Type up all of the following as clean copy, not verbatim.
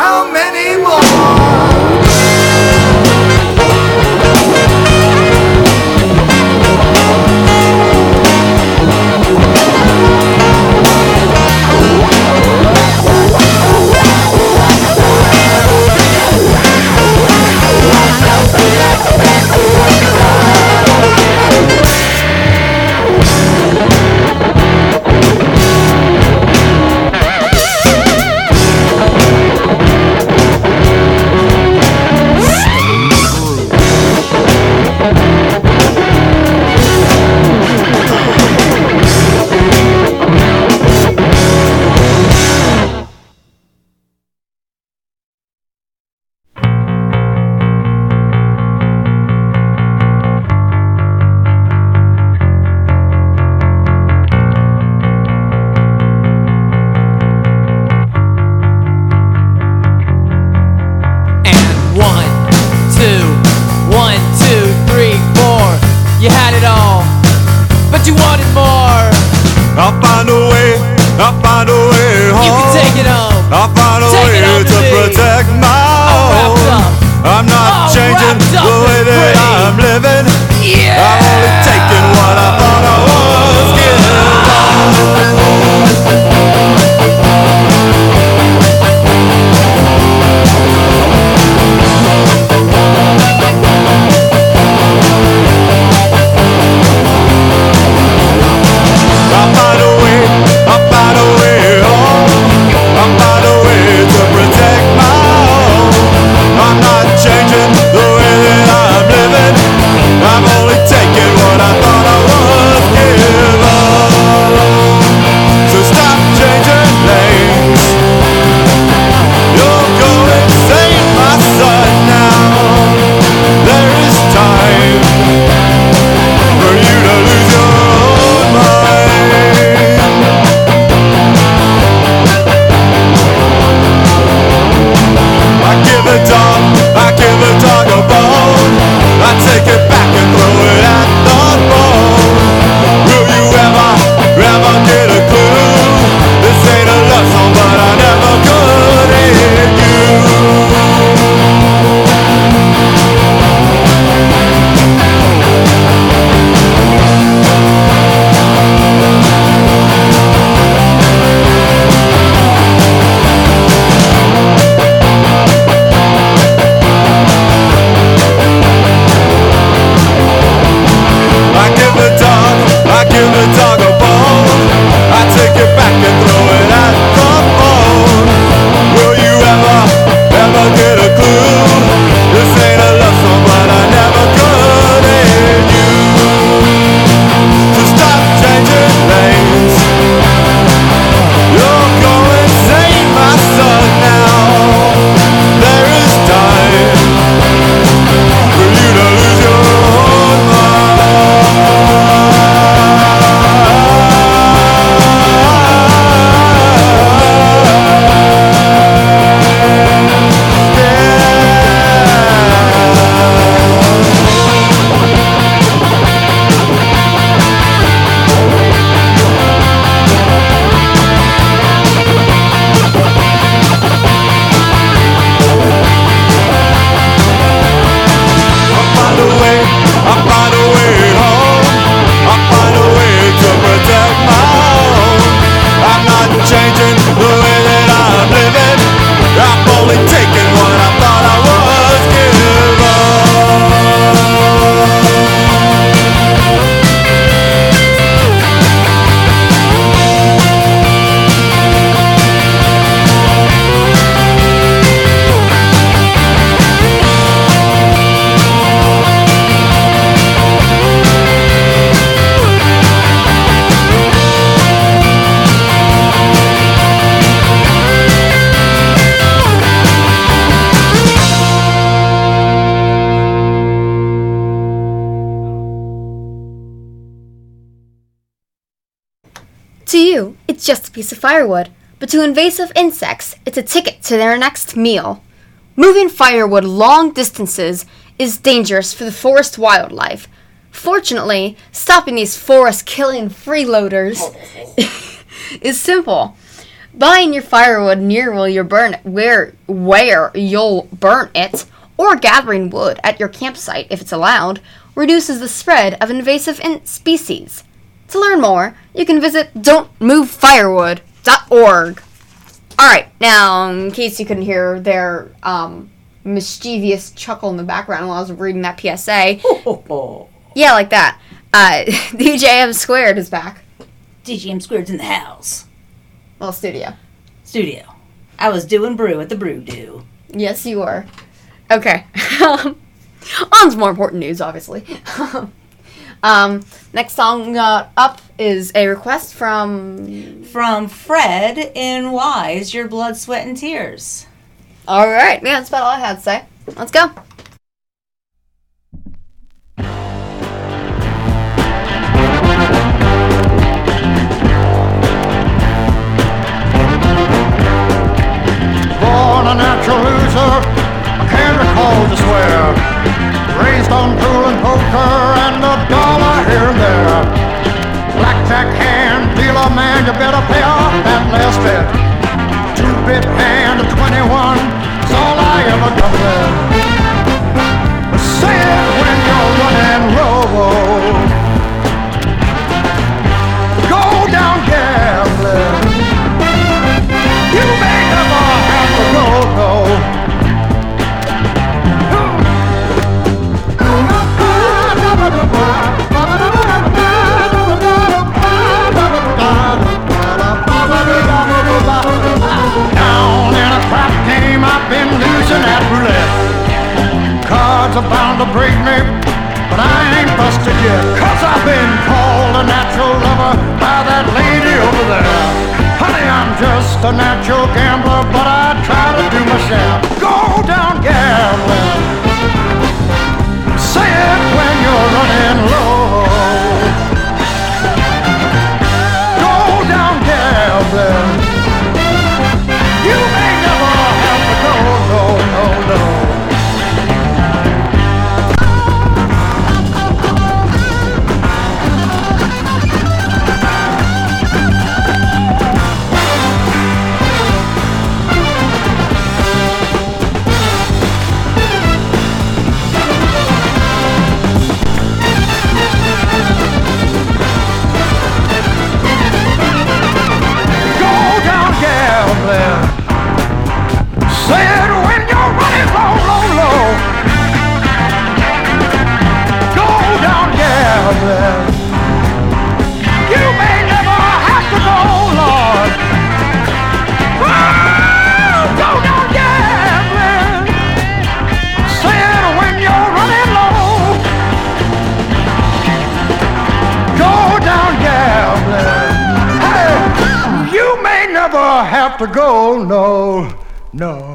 how many more? To you, it's just a piece of firewood, but to invasive insects, it's a ticket to their next meal. Moving firewood long distances is dangerous for the forest wildlife. Fortunately, stopping these forest-killing freeloaders is simple. Buying your firewood near where you'll burn it, or gathering wood at your campsite if it's allowed, reduces the spread of invasive species. To learn more, you can visit don'tmovefirewood.org. Alright, now, in case you couldn't hear their mischievous chuckle in the background while I was reading that PSA. Yeah, like that. DJM Squared is back. DJM Squared's in the house. Well, studio. I was doing brew at the brew do. Yes, you were. Okay. On to more important news, obviously. Next song up is a request from Fred in Wise, Your Blood, Sweat, and Tears. Alright, yeah, that's about all I had to say. Let's go. Born a natural loser, I can't recall to swear. Raised on pool and poker and a dollar here and there. Blackjack hand, dealer man, you better pay off that last bet. 2-bit hand of 21, is all I ever done with. Say it when you're running low. Go down gambling. You may never have to go, no. Down in a crap game, I've been losing at roulette. Cards are bound to break me, but I ain't busted yet. 'Cause I've been called a natural lover by that lady over there. Honey, I'm just a natural gambler, but I try to do my share. Go down gambling. Say it when you're running low. Go down gambling. You may never have to go, no, no, no. Say it when you're running low, low, low. Go down gambling. You may never have to go, Lord. Oh, go down gambling. Say it when you're running low. Go down gambling. Hey, you may never have to go, no. No.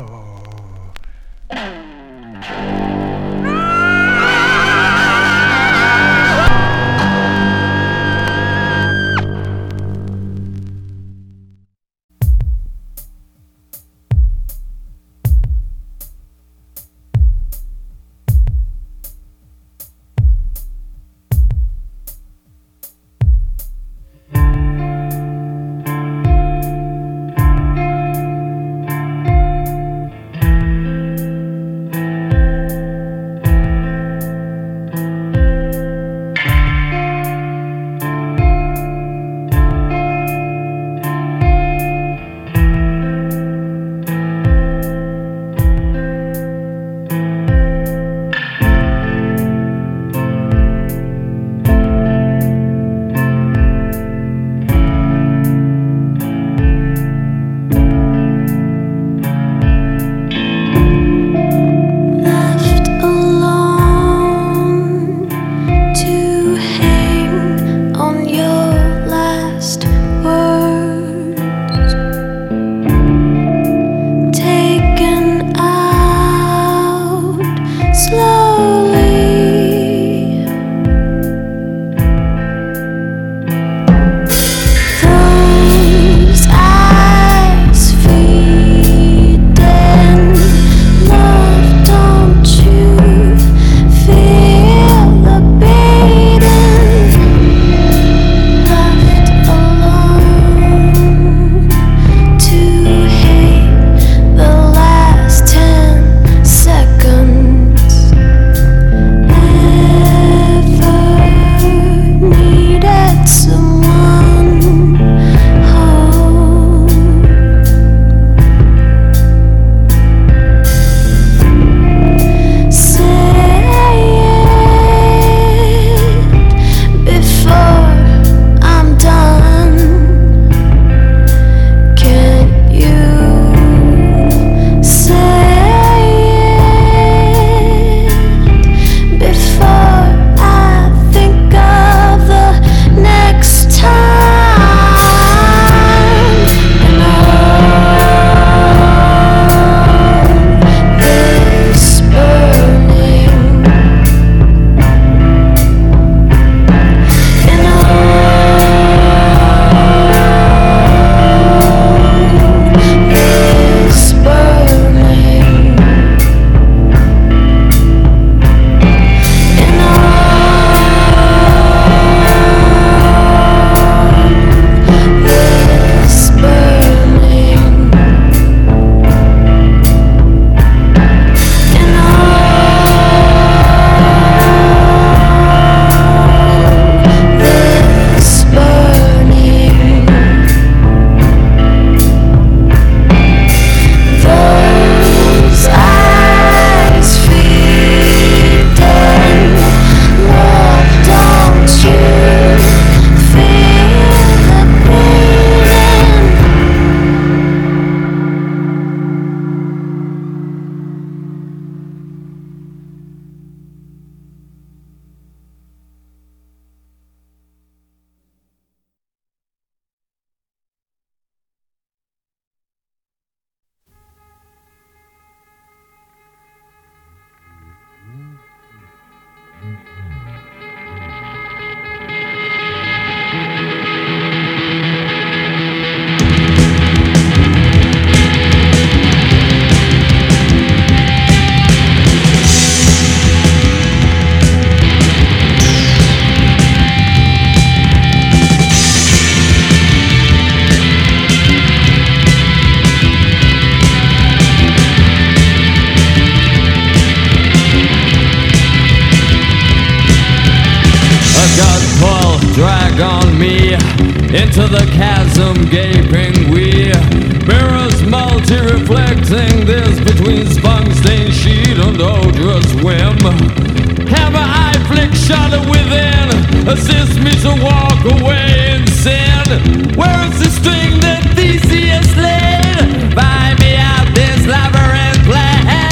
drag on me into the chasm gaping we. Mirrors multi-reflecting this between spun-stained sheet and odorous whim. Hammer eye flick shudder within, assist me to walk away in sin. Where is the string that Theseus laid? Find me out this labyrinth place.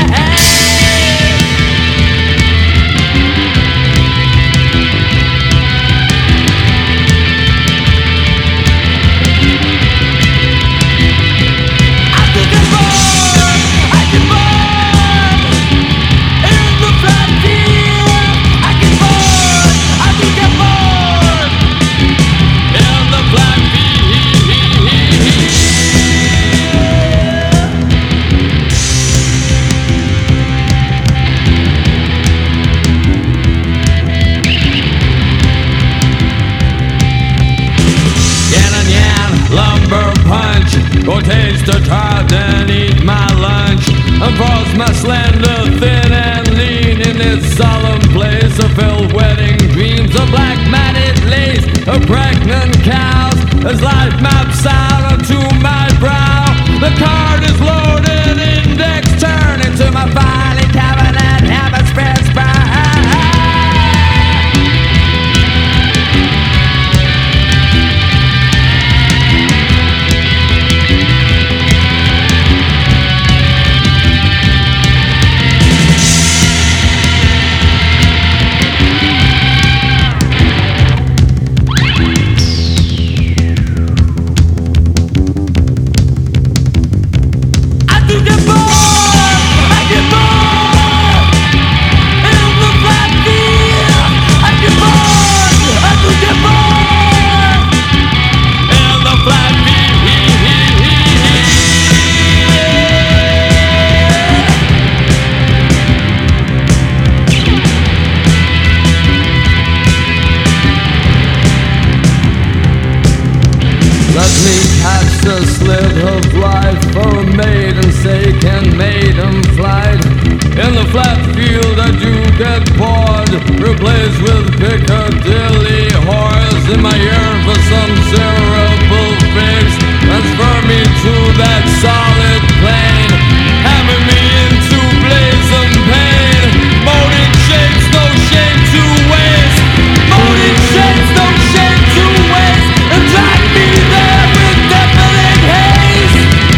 Go taste a tart and eat my lunch, and force my slender, thin and lean in this solemn place of filled wedding dreams of black matted lace of pregnant cows as life maps out onto my brow. The card is loaded, index turn into my filing cabinet, habit spreads brown. The slit of life for a maiden's sake and maiden flight. In the flat field I do get bored, replaced with Piccadilly horse. In my yearn for some cerebral fix, transfer me to that solid plane, hammer me into blazing pain. Molding shapes, no shame to waste. Molding shapes, no shame to waste. And drag me there with deafening haze.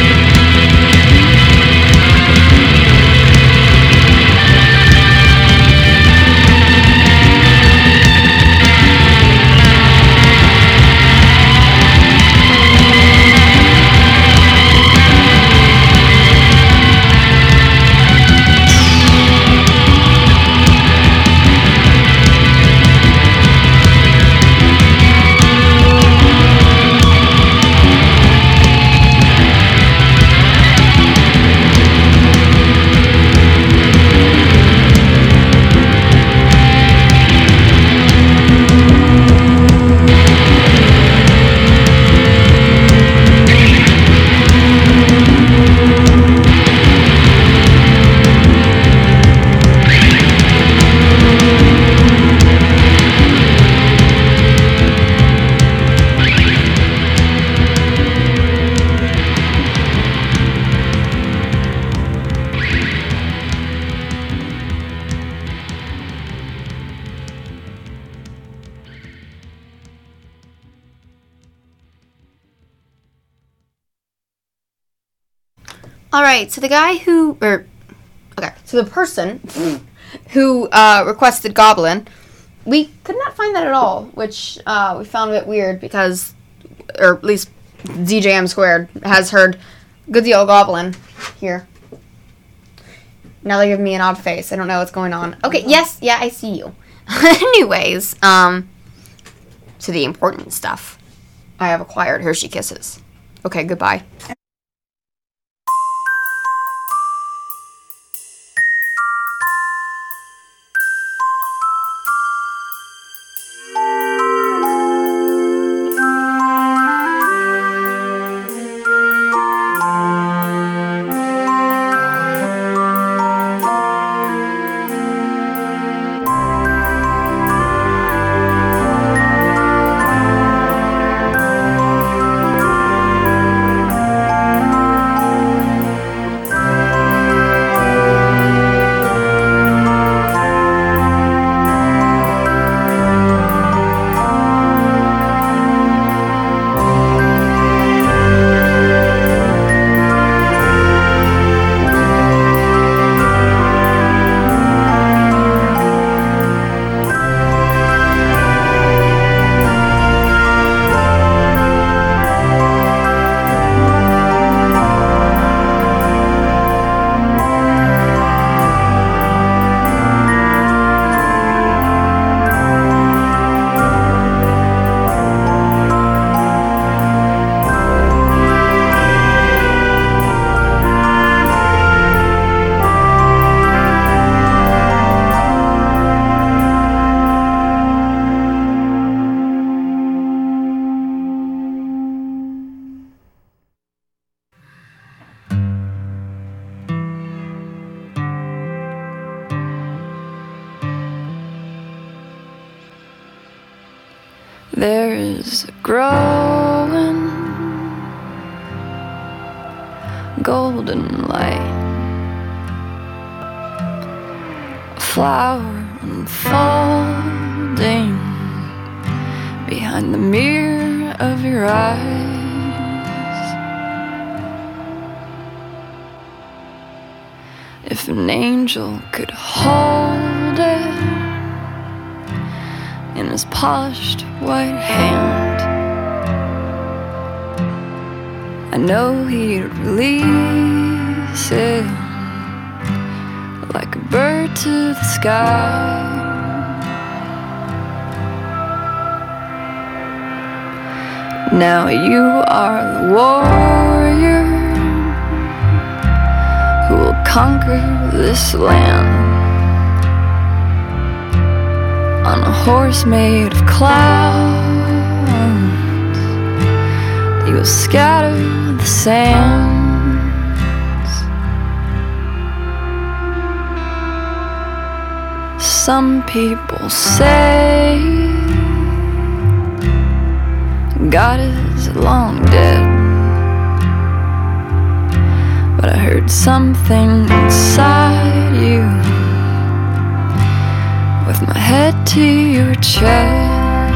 Alright, so the guy who, so the person who requested Goblin, we could not find that at all, which we found a bit weird because, or at least DJM Squared has heard Good Deal Goblin here. Now they give me an odd face. I don't know what's going on. Okay, yes, yeah, I see you. Anyways, to the important stuff. I have acquired Hershey Kisses. Okay, goodbye. There's a growing golden light, a flower unfolding behind the mirror of your eyes. If an angel could hold it in his polished white hand, I know he'd release it like a bird to the sky. Now you are the warrior who will conquer this land on a horse made of clouds. You will scatter the sands. Some people say God is long dead, but I heard something inside you with my head to your chest.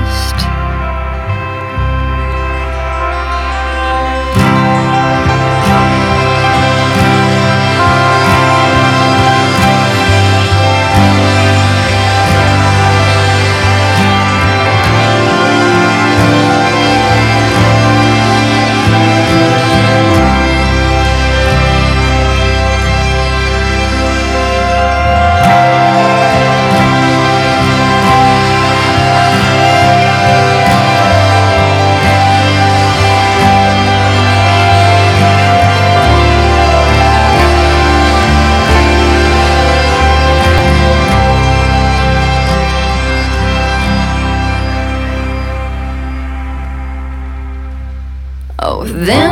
Oh, then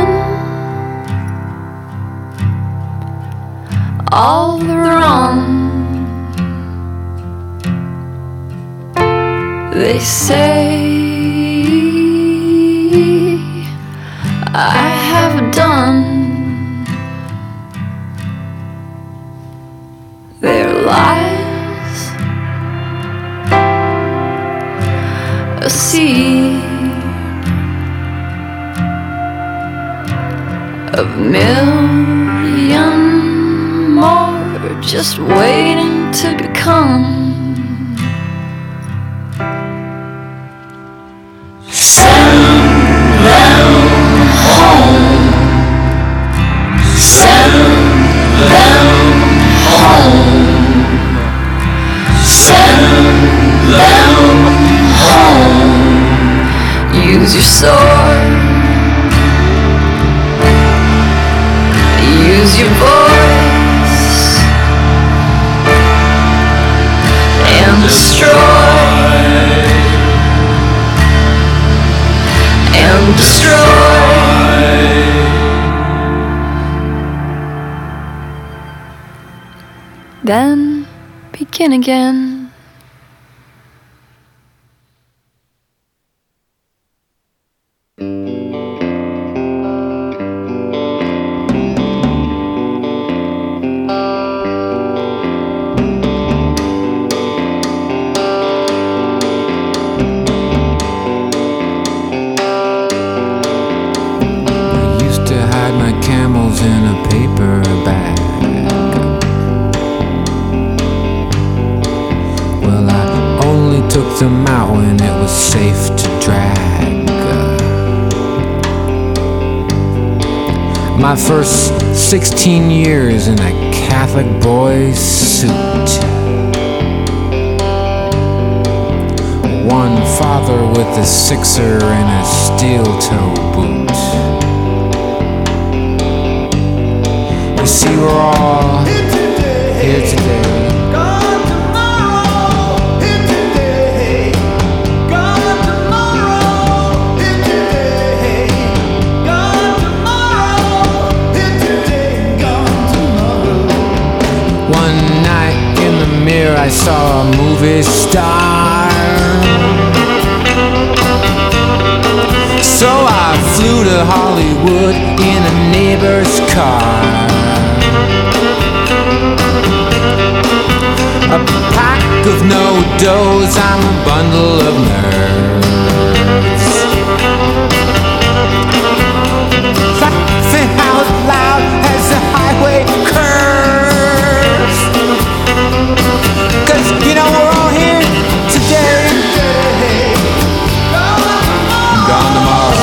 all the wrong they say I have done, their lies, a seed of a million more just waiting to become. Send them home. Send them home. Send them home. Use your sword. Use your voice and destroy and destroy. Then begin again. In a paper bag. Well, I only took them out when it was safe to drag. My first 16 years in a Catholic boy's suit. One father with a sixer and a steel-toe boot. See, we're all here today. Gone tomorrow, here today. Gone tomorrow, here today. Gone tomorrow, here today. Gone tomorrow. One night in the mirror I saw a movie star. So I flew to Hollywood in a neighbor's car. A pack of no-dos, I'm a bundle of nerves. Laughing out loud as the highway curves. 'Cause you know we're all here today. Gone tomorrow.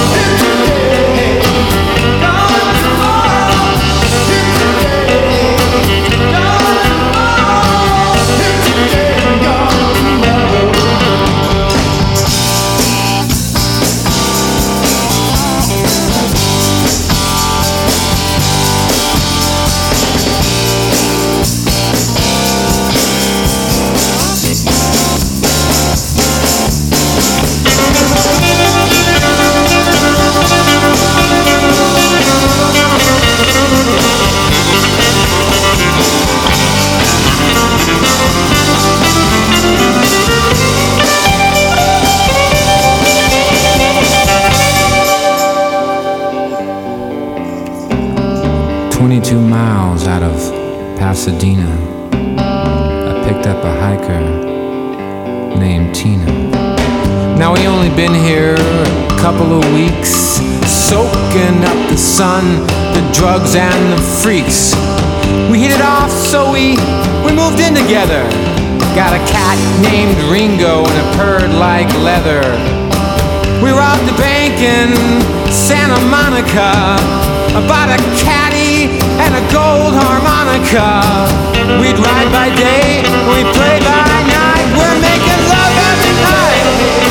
Miles out of Pasadena, I picked up a hiker named Tina. Now we only been here a couple of weeks, soaking up the sun, the drugs and the freaks. We hit it off, so we moved in together. Got a cat named Ringo and a purred like leather. We robbed a bank in Santa Monica, bought a caddy and a gold harmonica. We'd ride by day, we'd play by night. We're making love every night.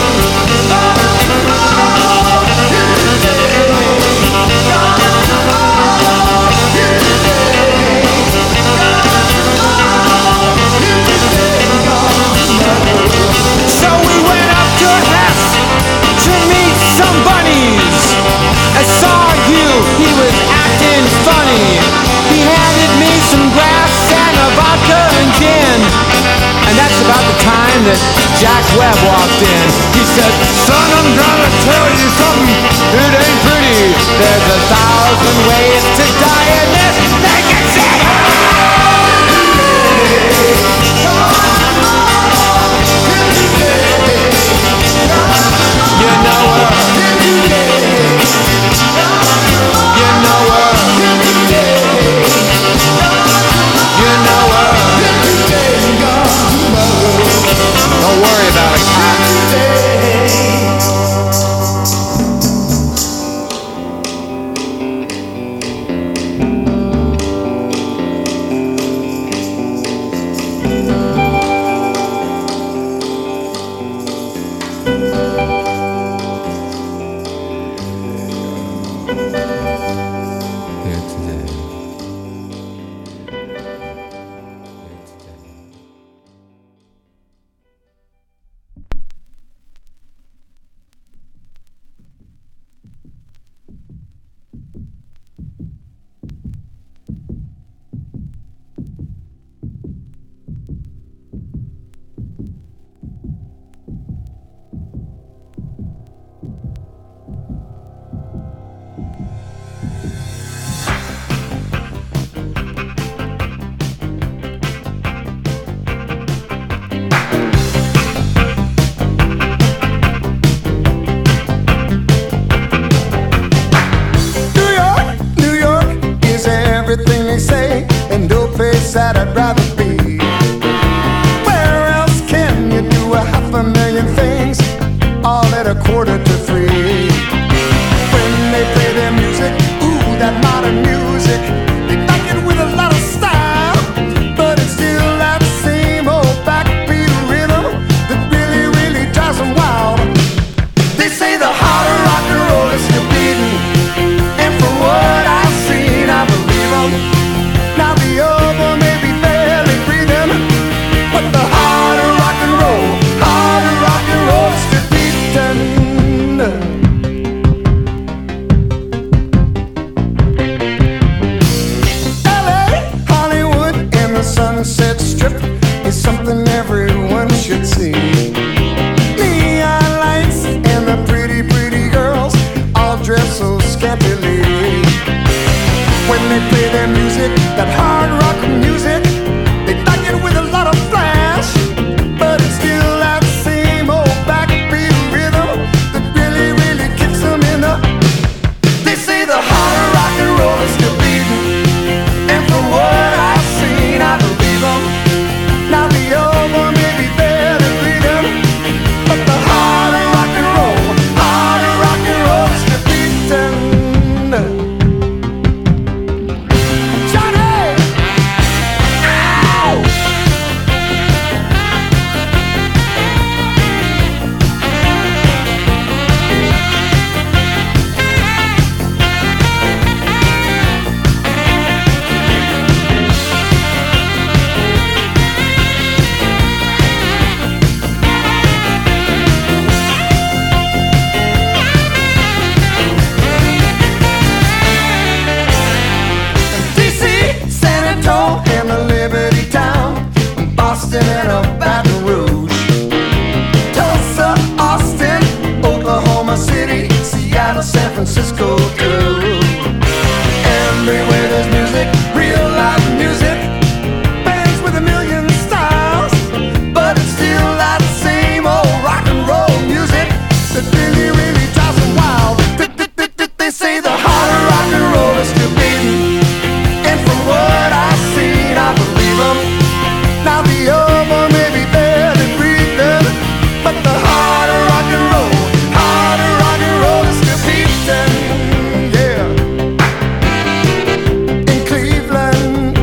So we went up to Hess to meet some bunnies. I saw you, he was acting funny. He handed me some grass and a vodka and gin. And that's about the time that Jack Webb walked in. He said, son, I'm gonna tell you something. It ain't pretty. There's 1,000 ways to die in this naked city. You know her. You know her. You know her. Don't worry about it, cat. That I'd rather be. Where else can you do 500,000 things all at 2:45? When they play their music, ooh, that modern music, they back it with a lot of style, but it's still that same old backbeat rhythm that really, really drives them wild. They say the heart of rock and roll is still beating, and from what I've seen, I believe them. Now the other may be barely breathing, but the heart of rock and roll is still beating. LA, Hollywood, and the Sunset Strip is something everyone should see. Neon lights and the pretty, pretty girls that hard rock music. They back it with a lot of flash, but it's still that same old backbeat rhythm that really, really kicks them in the. They say the hard rock and roll is still beating, and from what I've seen, I believe them. Now the old one may be there to greet them, but the hard rock and roll is still beating. Johnny! Ow! DC, San Antonio, and the Liberty Town, Boston and Baton Rouge, Tulsa, Austin, Oklahoma City, Seattle, San Francisco too. Everywhere there's music, real live music, bands with a million styles, but it's still that same old rock and roll music that really, really drives them wild. They say the harder rock and roll is still beating, and from what I've seen, I believe them. Now the old one may be there to greet them, but the harder rock and roll is still beating. Yeah. In Cleveland,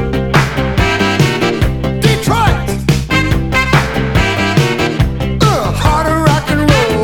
Detroit, harder rock and roll.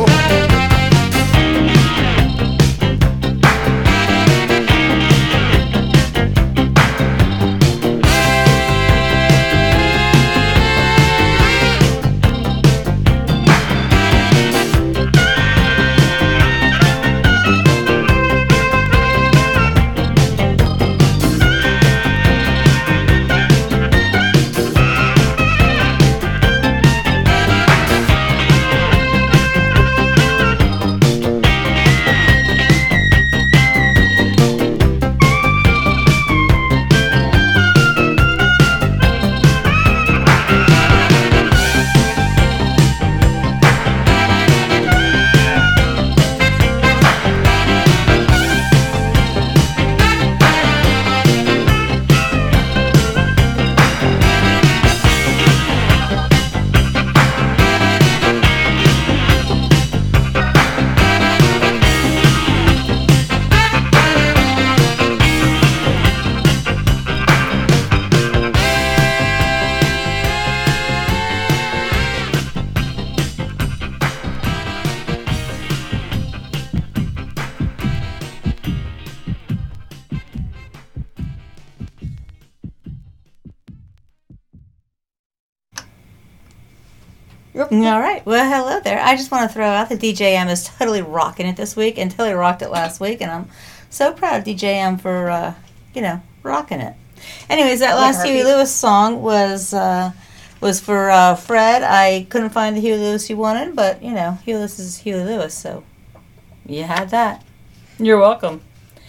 All right. Well, hello there. I just want to throw out that DJM is totally rocking it this week and totally rocked it last week, and I'm so proud of DJM for, rocking it. Anyways, that last Huey Lewis song was for Fred. I couldn't find the Huey Lewis you wanted, but, Huey Lewis is Huey Lewis, so you had that. You're welcome.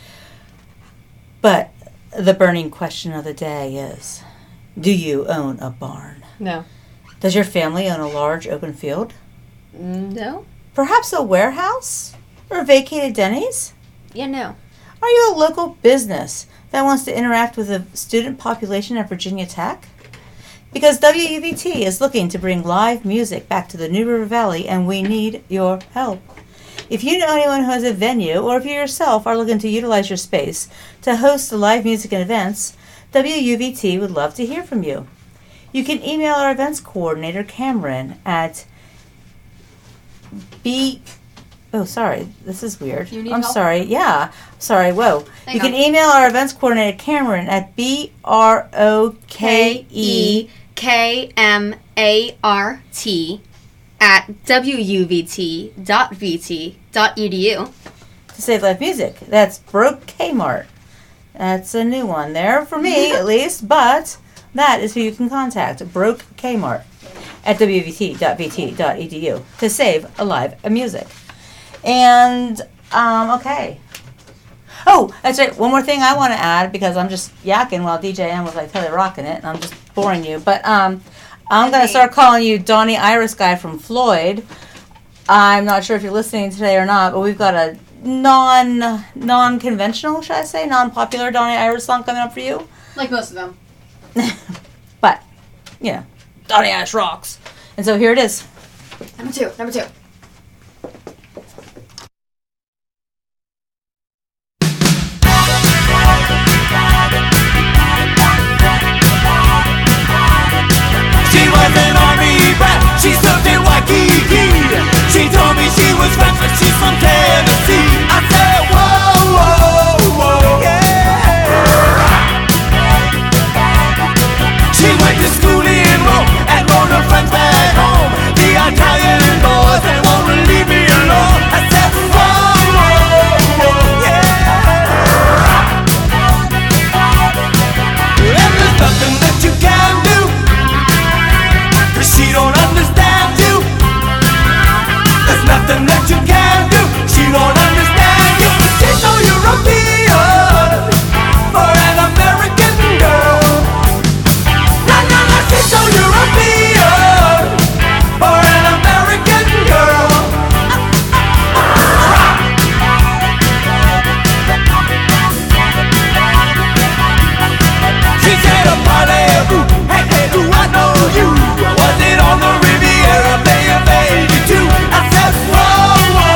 But the burning question of the day is, do you own a barn? No. Does your family own a large open field? No? Perhaps a warehouse? Or a vacated Denny's? Yeah, no. Are you a local business that wants to interact with the student population at Virginia Tech? Because WUVT is looking to bring live music back to the New River Valley, and we need your help. If you know anyone who has a venue, or if you yourself are looking to utilize your space to host the live music and events, WUVT would love to hear from you. You can email our events coordinator, Cameron, at Oh, sorry. This is weird. You need I'm help? sorry. Yeah. Sorry. Whoa. Hang You can on. email our events coordinator, Cameron, at BROKEKMART@wuvt.vt.edu to save live music. That's Broke Kmart. That's a new one there for me, at least, but that is who you can contact, Broke Kmart at wvt.vt.edu to save a live music. And, okay. Oh, that's right. One more thing I want to add, because I'm just yakking while DJ M was like totally rocking it, and I'm just boring you. But I'm going to start calling you Donnie Iris guy from Floyd. I'm not sure if you're listening today or not, but we've got a non-conventional, should I say, non-popular Donnie Iris song coming up for you. Like most of them. But, you know, Donnie Iris rocks. And so here it is. Number two. She was an army brat, she served in Waikiki. She told me she was French, but she's from Tennessee. I said, whoa, whoa, whoa, yeah. She went to school in Rome and wrote her friends back home. The Italian boys, they won't leave me alone. I said, whoa, whoa, whoa, yeah. And there's nothing that you can do, 'cause she don't understand you. There's nothing that you can do, she won't understand you. She's so European for an American girl. La la la, she's so European for an American girl. She said a parlez-vous, hey hey, do I know you? Was it on the Riviera Bay of '82? I said, whoa, whoa.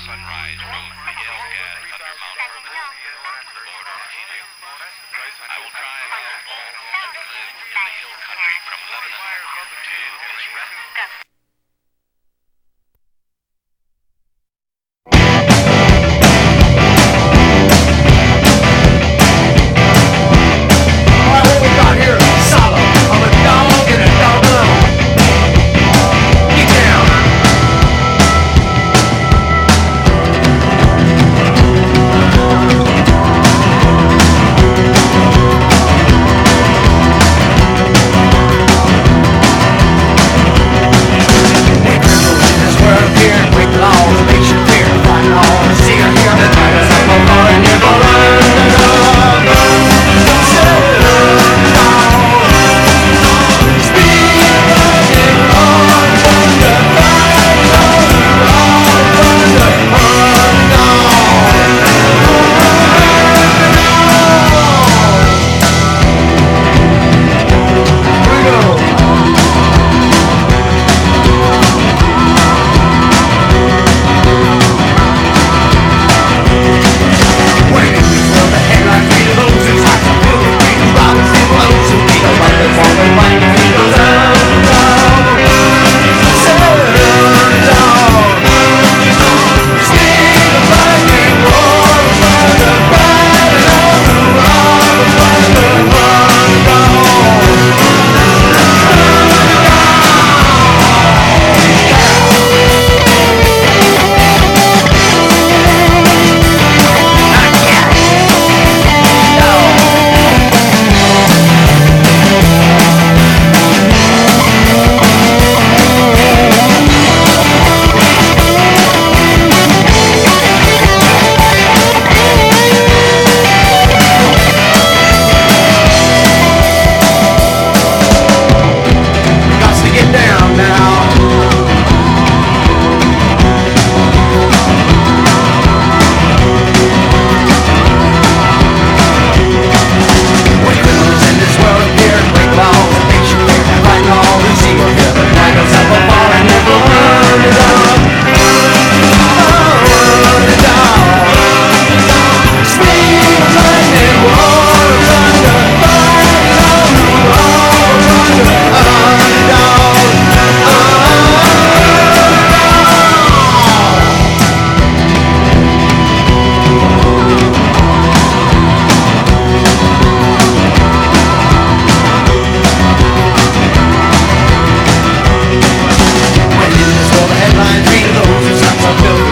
sunrise from Miguel Gas under Mount Hermon.